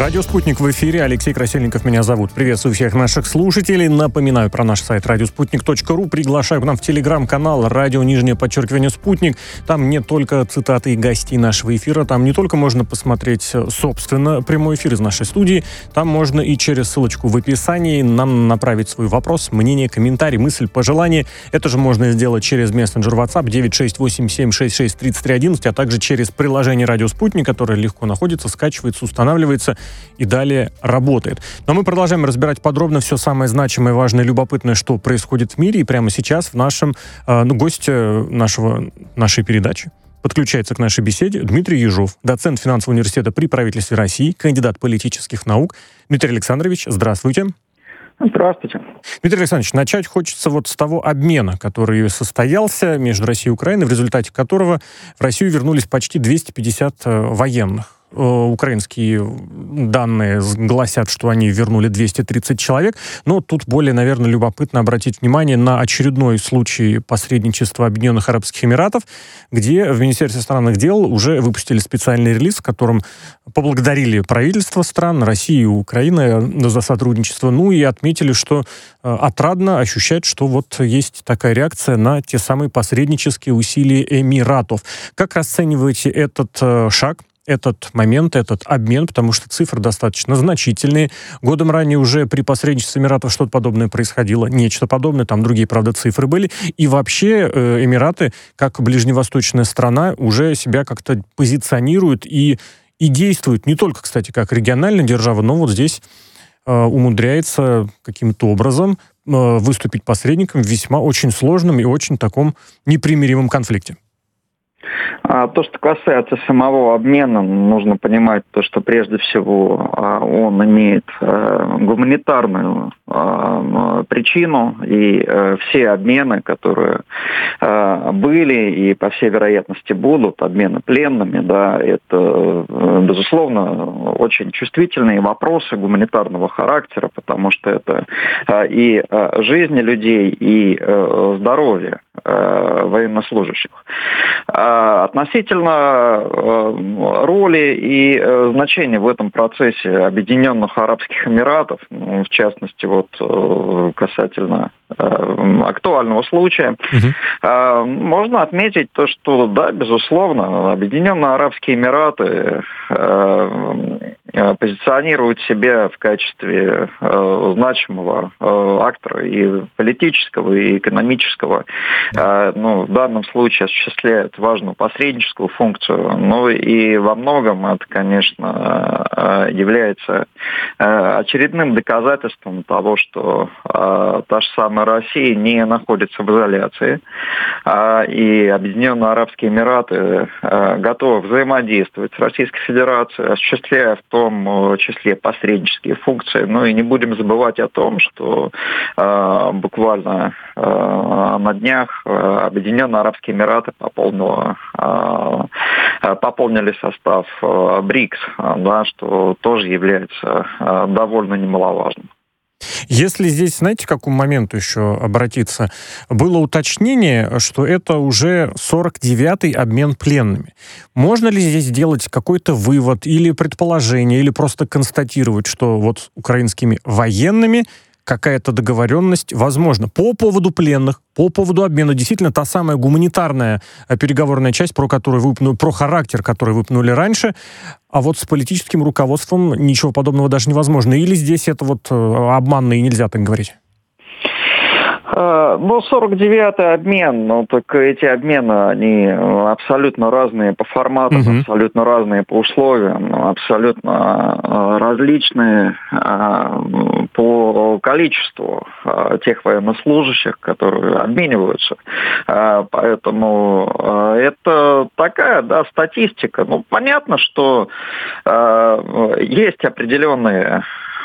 Радио «Спутник» в эфире. Алексей Красильников меня зовут. Приветствую всех наших слушателей. Напоминаю про наш сайт радиоспутник.ру. Приглашаю к нам в телеграм-канал радио_спутник. Там не только цитаты и гостей нашего эфира. Там не только можно посмотреть, собственно, прямой эфир из нашей студии. Там можно и через ссылочку в описании нам направить свой вопрос, мнение, комментарий, мысль, пожелание. Это же можно сделать через мессенджер WhatsApp 968-766-3311, а также через приложение «Радио Спутник», которое легко находится, скачивается, устанавливается и далее работает. Но мы продолжаем разбирать подробно все самое значимое, важное, любопытное, что происходит в мире. И прямо сейчас в нашем гость нашей передачи подключается к нашей беседе Дмитрий Ежов, доцент финансового университета при правительстве России, кандидат политических наук. Дмитрий Александрович, здравствуйте. Здравствуйте. Дмитрий Александрович, начать хочется вот с того обмена, который состоялся между Россией и Украиной, в результате которого в Россию вернулись почти 250 военных. Украинские данные гласят, что они вернули 230 человек, но тут более, наверное, любопытно обратить внимание на очередной случай посредничества Объединенных Арабских Эмиратов, где в Министерстве иностранных дел уже выпустили специальный релиз, в котором поблагодарили правительства стран России и Украины за сотрудничество, ну и отметили, что отрадно ощущать, что вот есть такая реакция на те самые посреднические усилия Эмиратов. Как расцениваете этот шаг, этот момент, этот обмен, потому что цифры достаточно значительные. Годом ранее уже при посредничестве Эмиратов что-то подобное происходило, нечто подобное, там другие, правда, цифры были. И вообще Эмираты, как ближневосточная страна, уже себя как-то позиционируют и действуют не только, кстати, как региональная держава, но вот здесь умудряется каким-то образом выступить посредником в весьма очень сложном и очень таком непримиримом конфликте. То, что касается самого обмена, нужно понимать то, что прежде всего он имеет гуманитарную причину, и все обмены, которые были и, по всей вероятности, будут, обмены пленными, да, это, безусловно, очень чувствительные вопросы гуманитарного характера, потому что это и жизни людей, и здоровье военнослужащих. Относительно роли и значения в этом процессе Объединенных Арабских Эмиратов, в частности, вот касательно актуального случая, можно отметить то, что, да, безусловно, Объединенные Арабские Эмираты позиционируют себя в качестве значимого актора и политического, и экономического. В данном случае осуществляют важную посредническую функцию. Ну и во многом это, конечно, является очередным доказательством того, что та же самая Россия не находится в изоляции. И Объединенные Арабские Эмираты готовы взаимодействовать с Российской Федерацией, осуществляя в том числе посреднические функции. Ну и не будем забывать о том, что буквально на днях Объединенные Арабские Эмираты пополнили состав БРИКС, да, что тоже является довольно немаловажным. Если здесь, знаете, к какому моменту еще обратиться? Было уточнение, что это уже 49-й обмен пленными. Можно ли здесь сделать какой-то вывод или предположение, или просто констатировать, что вот с украинскими военными какая-то договоренность возможна по поводу пленных, по поводу обмена? Действительно, та самая гуманитарная переговорная часть, про характер, который выпнули раньше, а вот с политическим руководством ничего подобного даже невозможно. Или здесь это вот обманно и нельзя так говорить? 49-й обмен, так эти обмены, они абсолютно разные по форматам, абсолютно разные по условиям, абсолютно различные по количеству тех военнослужащих, которые обмениваются. Поэтому это такая, да, статистика. Понятно, что есть определенные,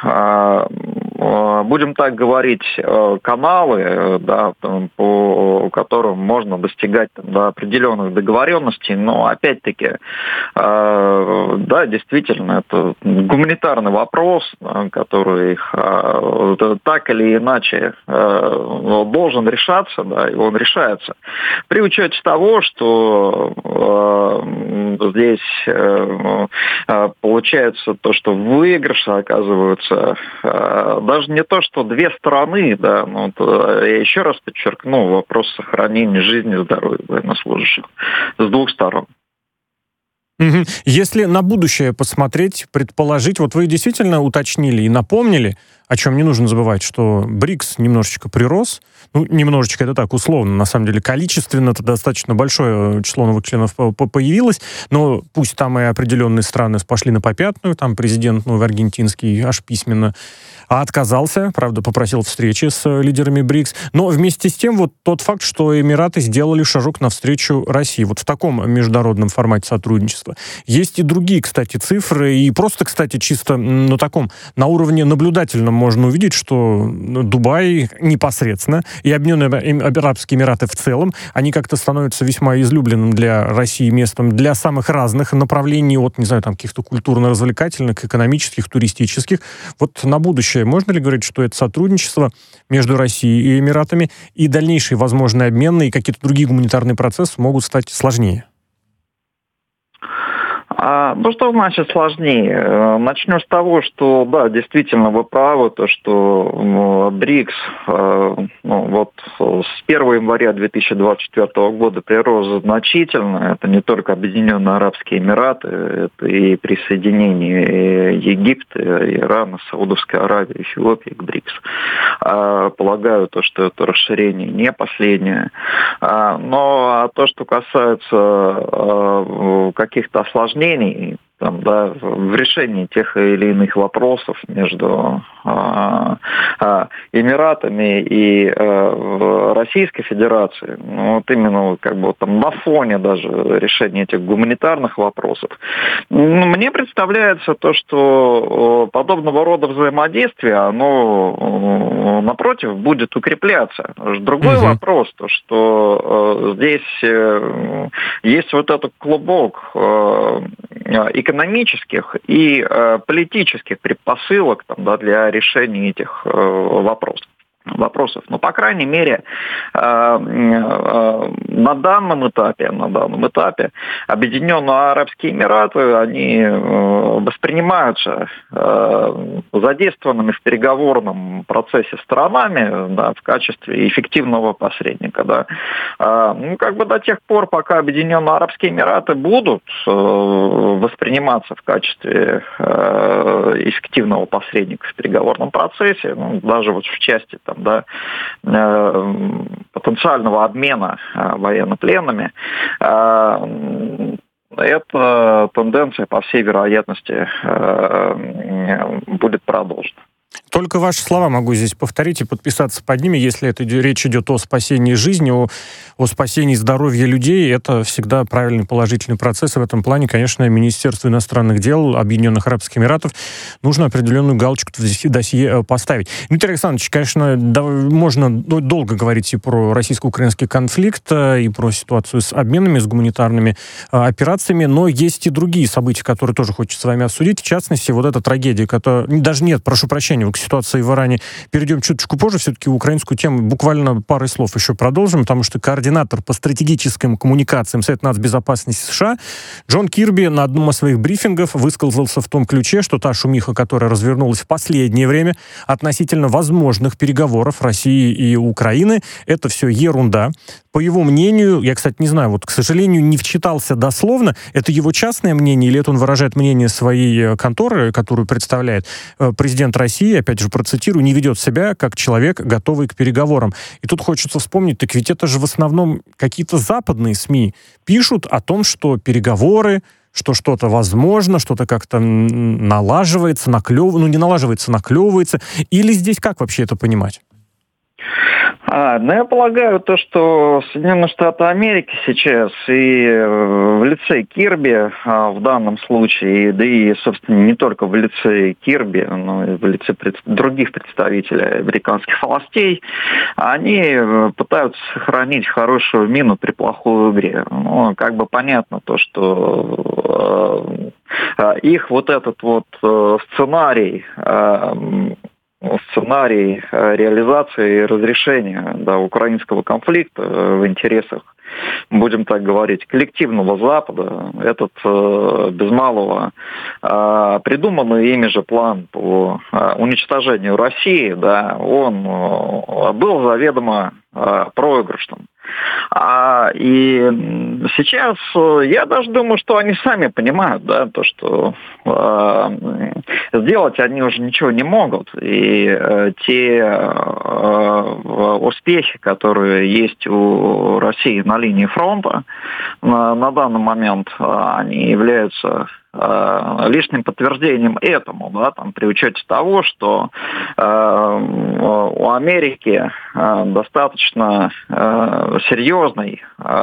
будем так говорить, каналы, да, по которым можно достигать до определенных договоренностей, но опять-таки да, действительно, это гуманитарный вопрос, который так или иначе должен решаться, да, и он решается. При учете того, что здесь получается то, что выигрыши оказываются даже не то, что две стороны, да, но я еще раз подчеркну, вопрос сохранения жизни и здоровья военнослужащих с двух сторон. Если на будущее посмотреть, предположить, вот вы действительно уточнили и напомнили, о чем не нужно забывать, что БРИКС немножечко прирос, немножечко это так условно, на самом деле количественно-то достаточно большое число новых членов появилось, но пусть там и определенные страны пошли на попятную, там президент новый аргентинский аж письменно отказался, правда, попросил встречи с лидерами БРИКС, но вместе с тем вот тот факт, что Эмираты сделали шажок навстречу России, вот в таком международном формате сотрудничества. Есть и другие, кстати, цифры, и просто, кстати, чисто на таком, на уровне наблюдательном можно увидеть, что Дубай непосредственно и Объединенные Арабские Эмираты в целом, они как-то становятся весьма излюбленным для России местом для самых разных направлений, от, не знаю, там, каких-то культурно-развлекательных, экономических, туристических. Вот на будущее можно ли говорить, что это сотрудничество между Россией и Эмиратами и дальнейшие возможные обмены и какие-то другие гуманитарные процессы могут стать сложнее? Ну, что значит сложнее? Начнем с того, что, да, действительно, вы правы, то, что БРИКС вот с 1 января 2024 года прирос значительно. Это не только Объединенные Арабские Эмираты, это и присоединение Египта, Ирана, Саудовской Аравии, Эфиопии к БРИКС. Полагаю, то, что это расширение не последнее. Но то, что касается каких-то осложнений, там, да, в решении тех или иных вопросов между Эмиратами и Российской Федерацией, вот именно как бы там на фоне даже решения этих гуманитарных вопросов, мне представляется то, что подобного рода взаимодействие, оно, напротив, будет укрепляться. Другой вопрос, то, что здесь есть вот этот клубок экономических и политических предпосылок там, да, для решения этих вопросов. Но, по крайней мере, на данном этапе Объединенные Арабские Эмираты, они воспринимаются задействованными в переговорном процессе странами, да, в качестве эффективного посредника. Да. Как бы до тех пор, пока Объединенные Арабские Эмираты будут восприниматься в качестве эффективного посредника в переговорном процессе, даже вот в части там, да, потенциального обмена военнопленными, эта тенденция, по всей вероятности, будет продолжена. Только ваши слова могу здесь повторить и подписаться под ними, если речь идет о спасении жизни, о спасении здоровья людей. Это всегда правильный положительный процесс. И в этом плане, конечно, Министерству иностранных дел Объединенных Арабских Эмиратов нужно определенную галочку в досье поставить. Дмитрий Александрович, конечно, можно долго говорить и про российско-украинский конфликт, и про ситуацию с обменами, с гуманитарными операциями, но есть и другие события, которые тоже хочется с вами обсудить. В частности, вот эта трагедия, которая... Даже нет, прошу прощения, к ситуации в Иране перейдем чуточку позже. Все-таки украинскую тему буквально парой слов еще продолжим, потому что координатор по стратегическим коммуникациям Совета нацбезопасности США Джон Кирби на одном из своих брифингов высказался в том ключе, что та шумиха, которая развернулась в последнее время относительно возможных переговоров России и Украины, это все ерунда. По его мнению, я, кстати, не знаю, вот, к сожалению, не вчитался дословно, это его частное мнение или это он выражает мнение своей конторы, которую представляет президент России, опять же, процитирую, не ведет себя как человек, готовый к переговорам. И тут хочется вспомнить, так ведь это же в основном какие-то западные СМИ пишут о том, что переговоры, что что-то возможно, что-то как-то налаживается, наклевывается. Или здесь как вообще это понимать? Я полагаю, то, что Соединенные Штаты Америки сейчас и в лице Кирби в данном случае, да и, собственно, не только в лице Кирби, но и в лице других представителей американских властей, они пытаются сохранить хорошую мину при плохой игре. Как бы понятно то, что их вот этот вот сценарий реализации и разрешения украинского конфликта в интересах, будем так говорить, коллективного Запада, этот без малого придуманный ими же план по уничтожению России, он был заведомо проигрышным. И сейчас я даже думаю, что они сами понимают, то, что сделать они уже ничего не могут. И те успехи, которые есть у России на линии фронта на данный момент, они являются лишним подтверждением этому, при учете того, что у Америки достаточно серьезный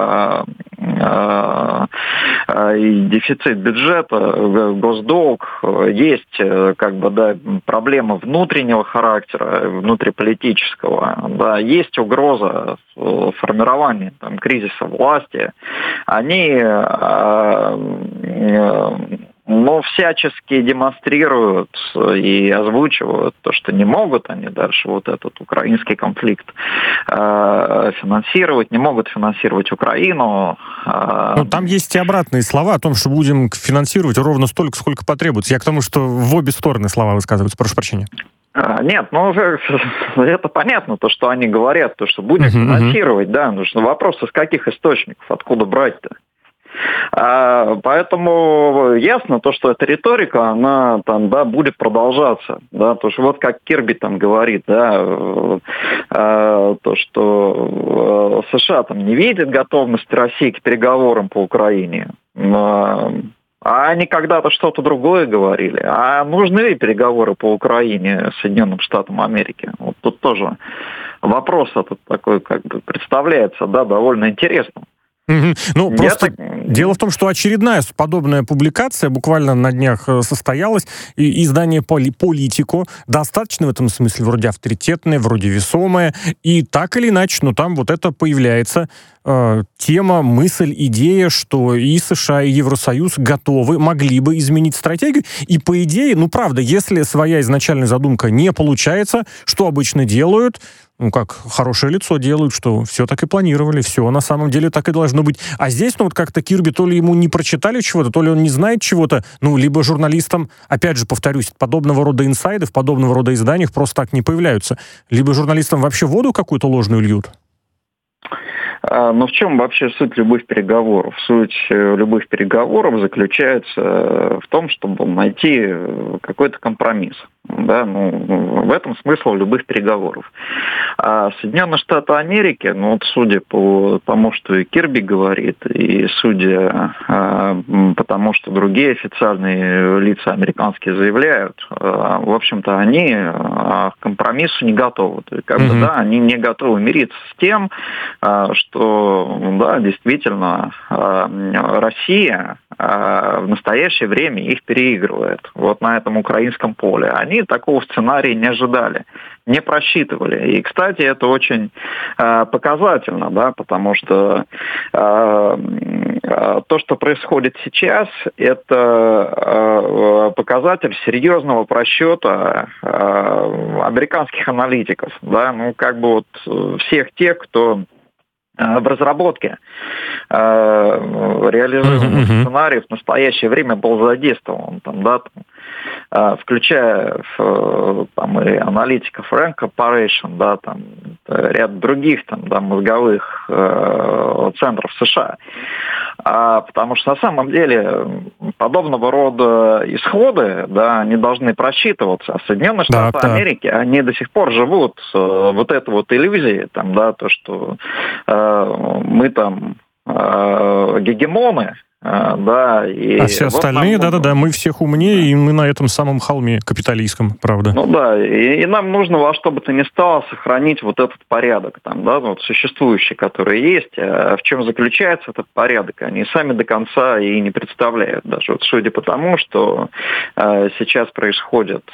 дефицит бюджета, госдолг, есть проблемы внутреннего характера, внутриполитического, есть угроза формирования кризиса власти. Они всячески демонстрируют и озвучивают то, что не могут они дальше вот этот украинский конфликт финансировать, не могут финансировать Украину. Там есть и обратные слова о том, что будем финансировать ровно столько, сколько потребуется. Я к тому, что в обе стороны слова высказываются. Прошу прощения. Нет, это понятно, то, что они говорят, то, что будем финансировать, но вопрос, из каких источников, откуда брать-то? Поэтому ясно то, что эта риторика, она будет продолжаться, то, что вот как Кирби говорит, то, что США не видит готовности России к переговорам по Украине. А они когда-то что-то другое говорили. А нужны ли переговоры по Украине Соединенным Штатам Америки? Вот тут тоже вопрос этот такой представляется, довольно интересным. Дело в том, что очередная подобная публикация буквально на днях состоялась, и издание «Политико» достаточно в этом смысле вроде авторитетное, вроде весомое, и так или иначе, там вот это появляется тема, мысль, идея, что и США, и Евросоюз могли бы изменить стратегию, и по идее, правда, если своя изначальная задумка не получается, что обычно делают? Как хорошее лицо делают, что все так и планировали, все на самом деле так и должно быть. А здесь, как-то Кирби, то ли ему не прочитали чего-то, то ли он не знает чего-то, либо журналистам, опять же, повторюсь, подобного рода инсайды в подобного рода изданиях просто так не появляются. Либо журналистам вообще воду какую-то ложную льют. Но в чем вообще суть любых переговоров? Суть любых переговоров заключается в том, чтобы найти какой-то компромисс. В этом смысл любых переговоров. А Соединенные Штаты Америки, судя по тому, что и Кирби говорит, и судя по тому, что другие официальные лица американские заявляют, в общем-то, они к компромиссу не готовы. То есть, они не готовы мириться с тем, что, действительно, Россия в настоящее время их переигрывает вот на этом украинском поле. Они такого сценария не ожидали, не просчитывали. И, кстати, это очень показательно, потому что то, что происходит сейчас, это показатель серьезного просчета американских аналитиков, всех тех, кто в разработке реализуемых сценариев в настоящее время был задействован, включая и аналитиков Rand Corporation, ряд других мозговых центров США. Потому что на самом деле подобного рода исходы, они должны просчитываться. А Соединенные Штаты Америки, они до сих пор живут вот этой вот иллюзией, то, что мы гегемоны, и а все остальные, мы всех умнее, и мы на этом самом холме капиталистском, правда. И нам нужно во что бы то ни стало сохранить вот этот порядок, существующий, который есть. А в чем заключается этот порядок, они сами до конца и не представляют. Даже судя по тому, что сейчас происходит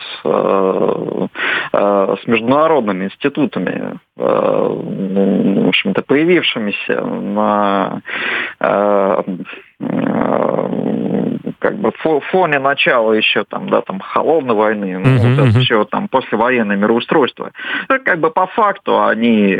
с международными институтами, в общем-то, появившимися как бы в фоне начала еще там холодной войны, еще там послевоенное мироустройство. Как бы по факту они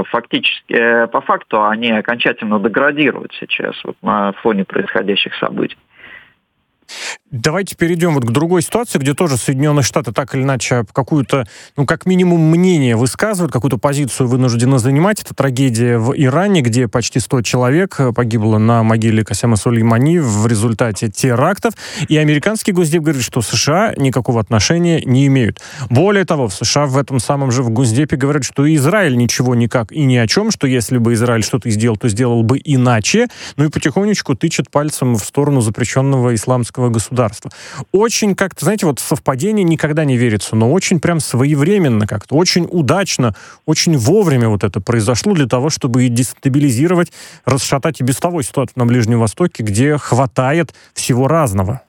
окончательно деградируют сейчас вот на фоне происходящих событий. Давайте перейдем вот к другой ситуации, где тоже Соединенные Штаты так или иначе какую-то, как минимум, мнение высказывают, какую-то позицию вынуждены занимать. Это трагедия в Иране, где почти 100 человек погибло на могиле Касема Сулеймани в результате терактов. И американский Госдеп говорит, что США никакого отношения не имеют. Более того, в США в этом самом же в Госдепе говорят, что и Израиль ничего никак и ни о чем, что если бы Израиль что-то сделал, то сделал бы иначе. Ну и потихонечку тычет пальцем в сторону запрещенного исламского государства. Очень как-то, знаете, вот совпадение никогда не верится, но очень прям своевременно как-то, очень удачно, очень вовремя вот это произошло для того, чтобы дестабилизировать, расшатать и без того ситуацию на Ближнем Востоке, где хватает всего разного.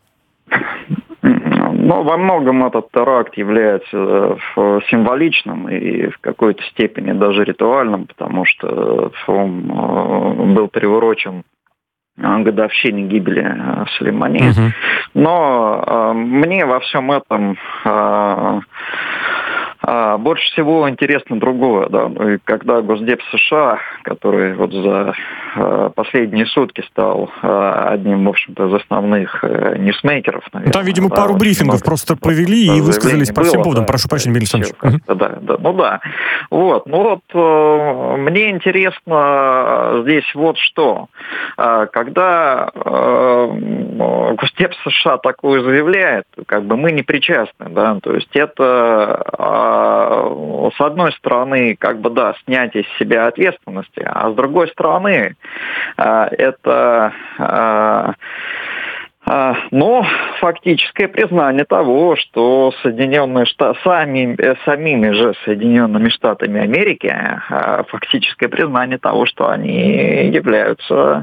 Во многом этот теракт является символичным и в какой-то степени даже ритуальным, потому что он был приурочен годовщине гибели Сулеймани. Но мне во всем этом больше всего интересно другое. Да? Когда Госдеп США, который вот за последние сутки стал одним, в общем-то, из основных ньюсмейкеров, наверное. Там, видимо, пару брифингов просто провели и высказались по всем поводам. Прошу прощения, Михаил Александрович. Мне интересно здесь вот что. Когда Госдеп США такое заявляет, как бы мы не причастны, да, то есть это с одной стороны, как бы, да, снятие с себя ответственности, а с другой стороны, это фактическое признание того, что Соединенные Штаты, самими же Соединенными Штатами Америки, фактическое признание того, что они являются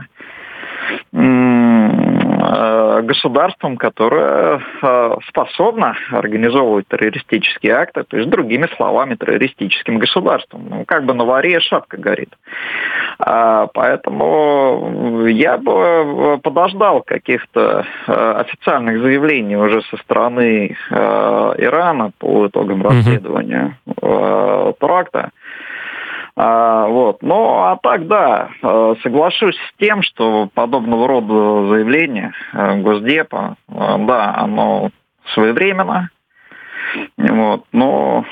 государством, которое способно организовывать террористические акты, то есть, другими словами, террористическим государством. Как бы на варе шапка горит. Поэтому я бы подождал каких-то официальных заявлений уже со стороны Ирана по итогам расследования теракта. Ну, а так, да, соглашусь с тем, что подобного рода заявление Госдепа, да, оно своевременно, но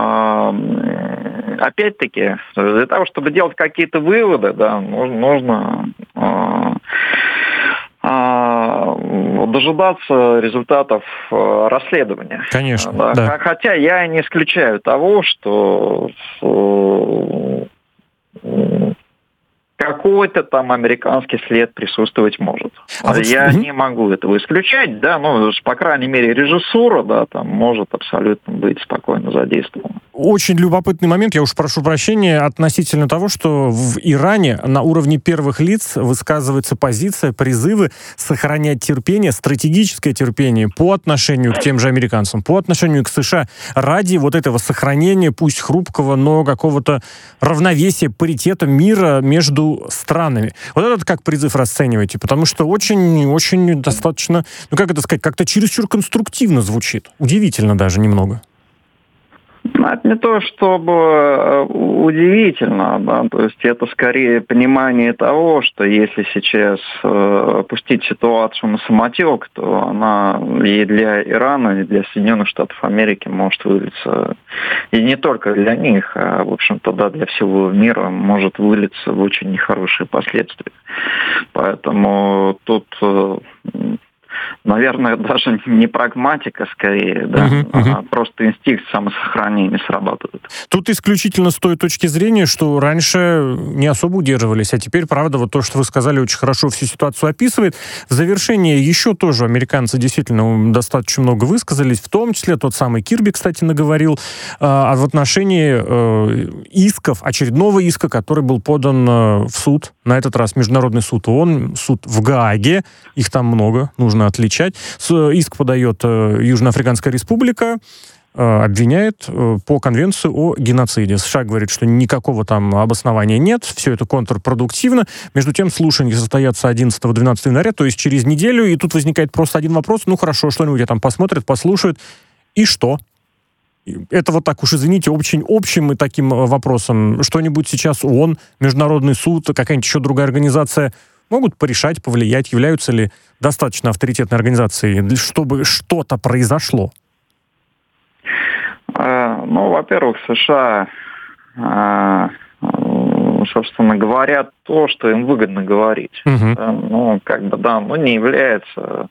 опять-таки, для того, чтобы делать какие-то выводы, да, нужно дожидаться результатов расследования. Конечно, да. Хотя я не исключаю того, что какой-то там американский след присутствовать может. Я не могу этого исключать, да, но, по крайней мере, режиссура, да, там может абсолютно быть спокойно задействована. Очень любопытный момент, я уж прошу прощения, относительно того, что в Иране на уровне первых лиц высказывается позиция, призывы сохранять терпение, стратегическое терпение по отношению к тем же американцам, по отношению к США, ради вот этого сохранения, пусть хрупкого, но какого-то равновесия, паритета, мира между странами. Вот этот как призыв расцениваете? Потому что очень достаточно, как это сказать, как-то чересчур конструктивно звучит. Удивительно даже немного. Это не то чтобы удивительно, да, то есть это скорее понимание того, что если сейчас пустить ситуацию на самотек, то она и для Ирана, и для Соединенных Штатов Америки может вылиться, и не только для них, а, в общем-то, да, для всего мира может вылиться в очень нехорошие последствия. Поэтому тут... наверное, даже не прагматика скорее, да, а просто инстинкт самосохранения срабатывает. Тут исключительно с той точки зрения, что раньше не особо удерживались, а теперь, правда, вот то, что вы сказали, очень хорошо всю ситуацию описывает. В завершение еще тоже американцы действительно достаточно много высказались, в том числе тот самый Кирби, кстати, наговорил в отношении исков, очередного иска, который был подан в суд, на этот раз Международный суд ООН, суд в Гааге, их там много, нужно отличать. Иск подает Южноафриканская республика, обвиняет по конвенции о геноциде. США говорит, что никакого там обоснования нет, все это контрпродуктивно. Между тем, слушания состоятся 11-12 января, то есть через неделю, и тут возникает просто один вопрос. Ну хорошо, что-нибудь там посмотрят, послушают, и что? Это вот так уж, извините, очень общим и таким вопросом. Что-нибудь сейчас ООН, Международный суд, какая-нибудь еще другая организация могут порешать, повлиять, являются ли достаточно авторитетной организацией, чтобы что-то произошло? Ну, во-первых, США, собственно, говорят то, что им выгодно говорить. Ну, как бы, да, ну, не является,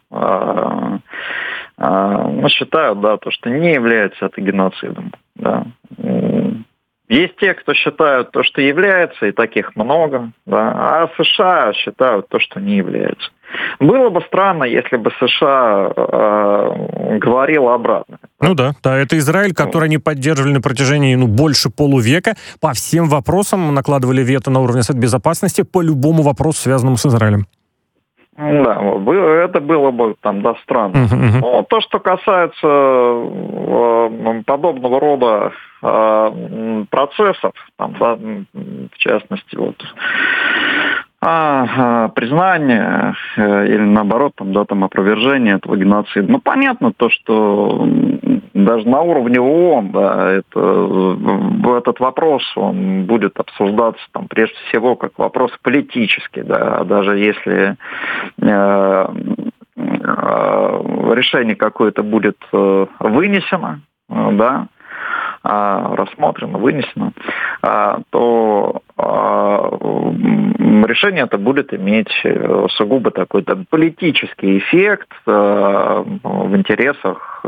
ну, считают, да, то, что не является это геноцидом, да. Есть те, кто считают то, что является, и таких много, да, а США считают то, что не является. Было бы странно, если бы США говорило обратно. Ну да, это Израиль, который они поддерживали на протяжении больше полувека. По всем вопросам накладывали вето на уровне Совета Безопасности по любому вопросу, связанному с Израилем. Да, это было бы там, да, странно. Но то, что касается подобного рода процессов, там, да, в частности, вот, признание или наоборот, там, да, там, опровержение этого геноцида. Ну, понятно то, что даже на уровне ООН, да, этот вопрос, он будет обсуждаться там прежде всего как вопрос политический, да, даже если решение какое-то будет вынесено, да, рассмотрено, вынесено, то решение это будет иметь сугубо такой политический эффект в интересах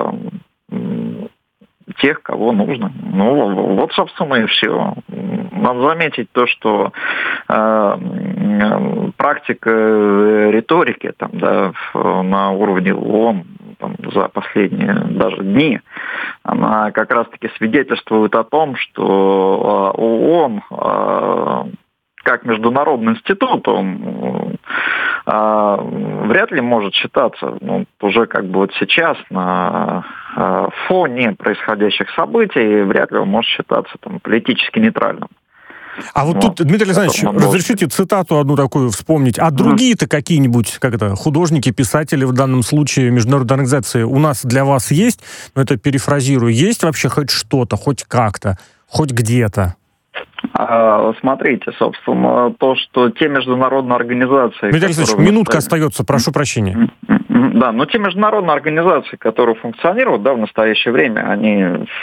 тех, кого нужно. Ну, вот, собственно, и все. Надо заметить то, что практика риторики там, да, на уровне ООН там, за последние даже дни, она как раз-таки свидетельствует о том, что ООН как международный институт, он вряд ли может считаться, уже как бы вот сейчас на фоне происходящих событий, вряд ли он может считаться там политически нейтральным. А вот тут, Дмитрий Александрович, разрешите цитату одну такую вспомнить. А другие-то какие-нибудь, художники, писатели в данном случае, международные организации у нас для вас есть? Это перефразирую. Есть вообще хоть что-то, хоть как-то, хоть где-то? Смотрите, собственно, то, что те международные организации... Дмитрий Александрович, минутка остается, прошу прощения. Да, но те международные организации, которые функционируют, да, в настоящее время, они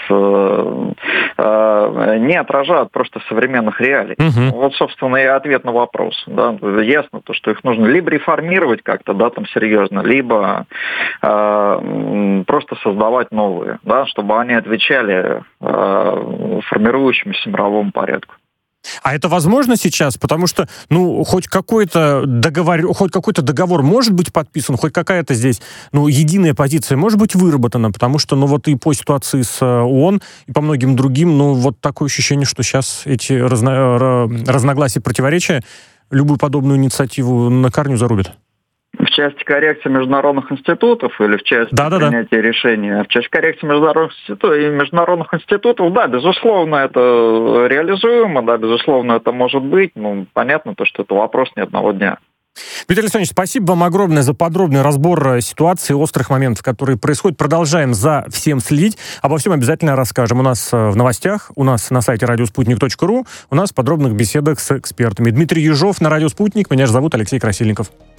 не отражают просто современных реалий. Вот, собственно, и ответ на вопрос. Да. Ясно, то, что их нужно либо реформировать как-то, да, там серьезно, либо просто создавать новые, да, чтобы они отвечали формирующемуся мировому порядку. А это возможно сейчас? Потому что, хоть какой-то договор может быть подписан, хоть какая-то здесь, единая позиция может быть выработана, потому что, вот и по ситуации с ООН, и по многим другим, вот такое ощущение, что сейчас эти разногласия, противоречия любую подобную инициативу на корню зарубят. В части коррекции международных институтов или в части принятия решения? В части коррекции международных институтов, да, безусловно, это реализуемо, да, безусловно, это может быть. Понятно, то, что это вопрос не одного дня. Дмитрий Александрович, спасибо вам огромное за подробный разбор ситуации, острых моментов, которые происходят. Продолжаем за всем следить. Обо всем обязательно расскажем. У нас в новостях, у нас на сайте radiosputnik.ru, у нас в подробных беседах с экспертами. Дмитрий Ежов на Радио Спутник. Меня же зовут Алексей Красильников.